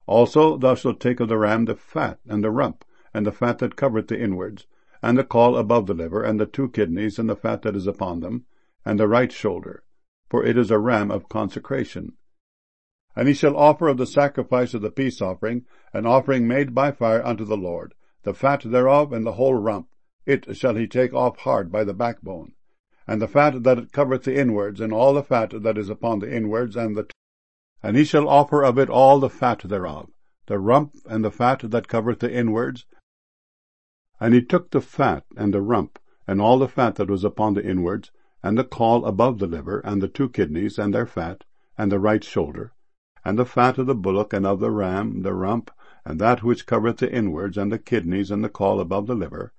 Also thou shalt take of the ram the fat, and the rump, and the fat that covereth the inwards, and the caul above the liver, and the 2 kidneys, and the fat that is upon them, and the right shoulder, for it is a ram of consecration. And he shall offer of the sacrifice of the peace offering an offering made by fire unto the Lord, the fat thereof, and the whole rump, it shall he take off hard by the backbone, and the fat that covereth the inwards, and all the fat that is upon the inwards, and he shall offer of it all the fat thereof, the rump, and the fat that covereth the inwards. And he took the fat, and the rump, and all the fat that was upon the inwards, and the caul above the liver, and the 2 kidneys, and their fat, and the right shoulder, and the fat of the bullock and of the ram, the rump, and that which covereth the inwards, and the kidneys, and the caul above the liver,